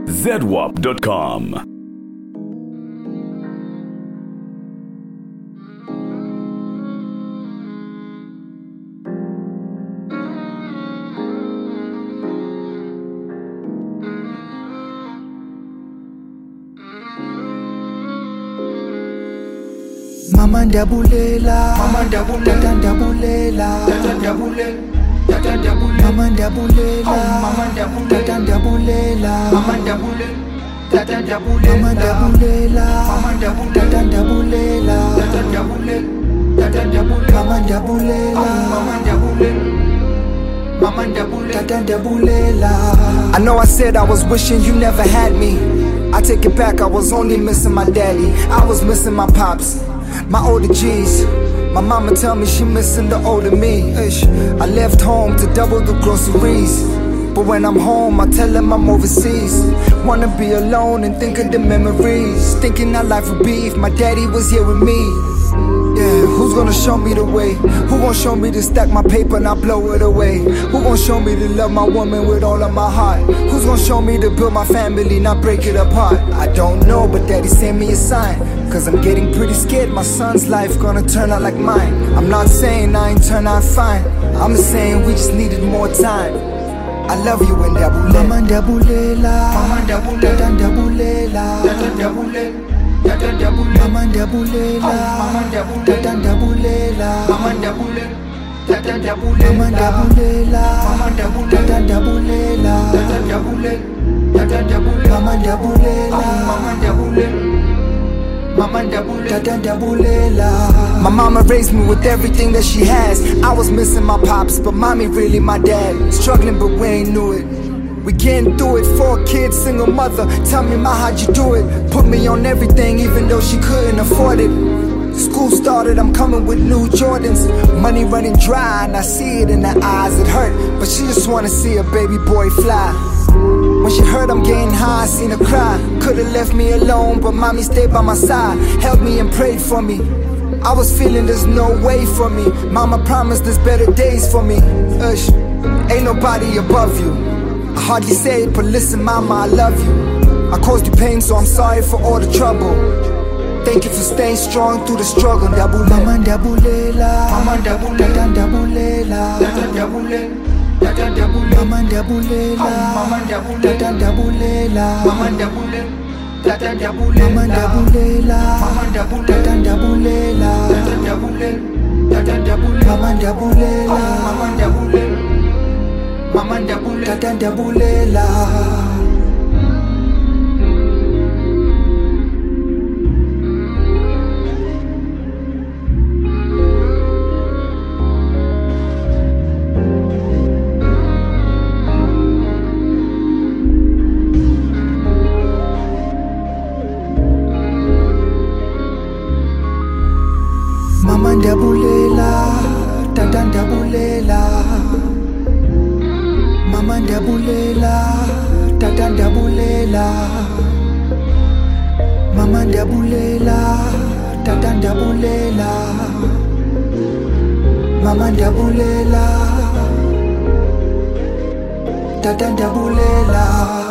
zedwap.com. Mama ndabulela, mama ndabulela, tata ndabulela, tata ndabulela, tata ndabulela, mama ndabulela, mama ndabulela, tata ndabulela, mama ndabulela, tata ndabulela, mama ndabulela, mama ndabulela, tata ndabulela, tata ndabulela, tata ndabulela, mama ndabulela, mama ndabulela. I know I said I was wishing you never had me. I take it back, I was only missing my daddy. I was missing my pops, my older G's. My mama tell me she missing the older me. I left home to double the groceries, but when I'm home I tell them I'm overseas. Wanna be alone and think of the memories, thinking how life would be if my daddy was here with me. Yeah, who's gonna show me the way? Who gon' show me to stack my paper and not blow it away? Who gon' show me to love my woman with all of my heart? Who's gon' show me to build my family, not break it apart? I don't know, but daddy sent me a sign, cause I'm getting pretty scared my son's life gonna turn out like mine. I'm not saying I ain't turn out fine, I'm just saying we just needed more time. I love you and ndabulela, mama ndabulela, mama ndabulela, tata ndabulela, tata ndabulela, tata ndabulela, mama ndabulela, mama ndabulela, tata ndabulela, mama ndabulela, tata ndabulela, mama ndabulela, mama ndabulela, tata ndabulela, tata ndabulela, tata ndabulela, mama ndabulela, mama ndabulela, tata ndabulela. My mama raised me with everything that she has. I was missing my pops, but mommy really my dad. Struggling, but we ain't knew it. We getting through it, 4 kids, single mother. Tell me, ma, how'd you do it? Put me on everything, even though she couldn't afford it. School started, I'm coming with new Jordans. Money running dry, and I see it in her eyes, it hurt. But she just wanna see a baby boy fly. When she heard I'm getting high, I seen her cry. Could've left me alone, but mommy stayed by my side, held me and prayed for me. I was feeling there's no way for me. Mama promised there's better days for me. Ain't nobody above you. I hardly say it, but listen, mama, I love you. I caused you pain, so I'm sorry for all the trouble. Thank you for staying strong through the struggle. Mama ndabulela, mama ndabulela, tata ndabulela, tata ndabulela, tata ndabulela, mama ndabulela, mama ndabulela, tata ndabulela, mama ndabulela, tata ndabulela, mama ndabulela, mama ndabulela, tata ndabulela, tata ndabulela, tata ndabulela, mama ndabulela, mama ndabulela, mama ndabulela, tata ndabulela. Mama ndabulela, tata ndabulela, mama ndabulela, tata ndabulela, mama ndabulela, tata ndabulela, mama ndabulela, tata ndabulela.